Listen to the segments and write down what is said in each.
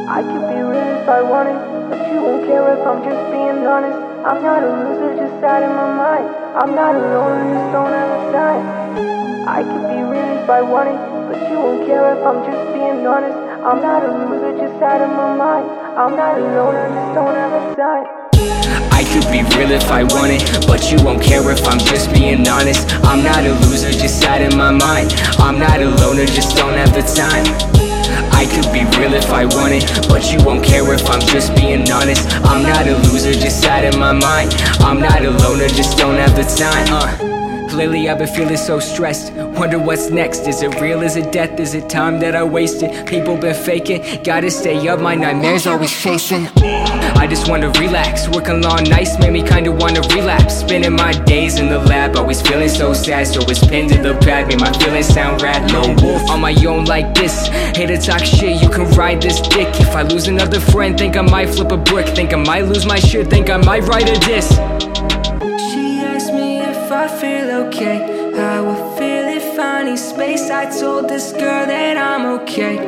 I could be real if I wanted, but you won't care if I'm just being honest. I'm not a loser, just out of my mind. I'm not a loner, just don't have a sign. I could be real if I wanted, but you won't care if I'm just being honest. I'm not a loser, just out of my mind. I'm not a loner, just don't have a sign. I could be real if I wanted, but you won't care if I'm just being honest. I'm not a loser, just out of my mind. I'm not a loner, just don't have the time. I could be real if I wanted, but you won't care if I'm just being honest. I'm not a loser, just out of my mind. I'm not a loner, just don't have the time. Lately I've been feeling so stressed. Wonder what's next. Is it real? Is it death? Is it time that I wasted? People been faking. Gotta stay up, my nightmares always chasing. I just wanna relax. Working long nights made me kinda wanna relapse. Spending my days in the lab, always feeling so sad. So it's pinned to the pad, made my feelings sound rad. Lone wolf on my own like this. Hate to talk shit, you can ride this dick. If I lose another friend, think I might flip a brick. Think I might lose my shit, think I might write a diss. She asked me if I feel okay, how I feel if I need space. I told this girl that I'm okay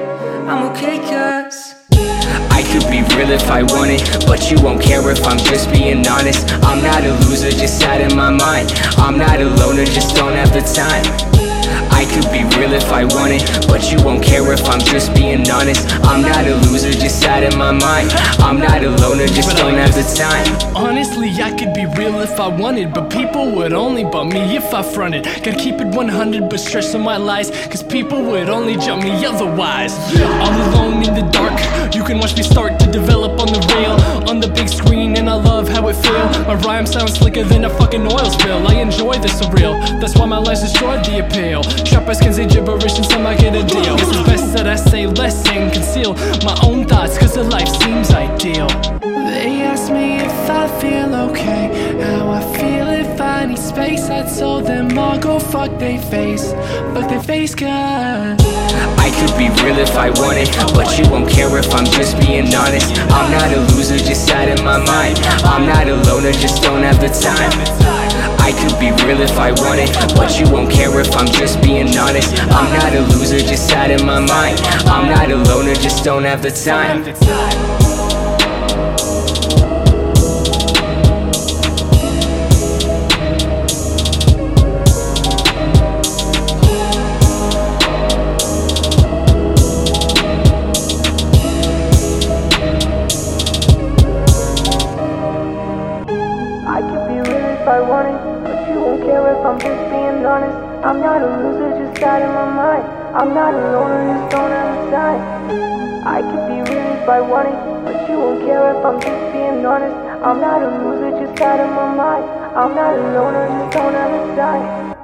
cause I could be real if I wanted, but you won't care if I'm just being honest. I'm not a loser, just out of my mind. I'm not a loner, just don't have the time. I could be real if I wanted, but you won't care if I'm just being honest. I'm not a loser, just out of my mind. I'm not a loner, just don't have the time. Honestly, I could be real if I wanted, but people would only bump me if I fronted. Gotta keep it 100, but stress on my lies, cause people would only jump me otherwise. All alone in the dark, you can watch me start to develop on the rail, on the big screen, and I love how it feels. My rhyme sounds slicker than a fucking oil spill. I enjoy the surreal, that's why my life's destroyed the appeal. Shoppers can say gibberish and some might get a deal. It's best that I say less and conceal my own thoughts, cause the life seems ideal. They asked me if I feel okay, how I feel if I need space. I told them all go fuck they face cause I could be real if I wanted, but you won't care if I'm just being honest. I'm not a loser, just out of my mind. I'm not a loner, just don't have the time. I could be real if I wanted, but you won't care if I'm just being honest. I'm not a loser, just out of my mind. I'm not a loner, just don't have the time. I could be real if I wanted, but you won't care if I'm just being honest. I'm not a loser, just out of my mind. I'm not a loner, just don't have a sign. I could be real if I wanted, but you won't care if I'm just being honest. I'm not a loser, just out of my mind. I'm not a loner, just don't have a sign.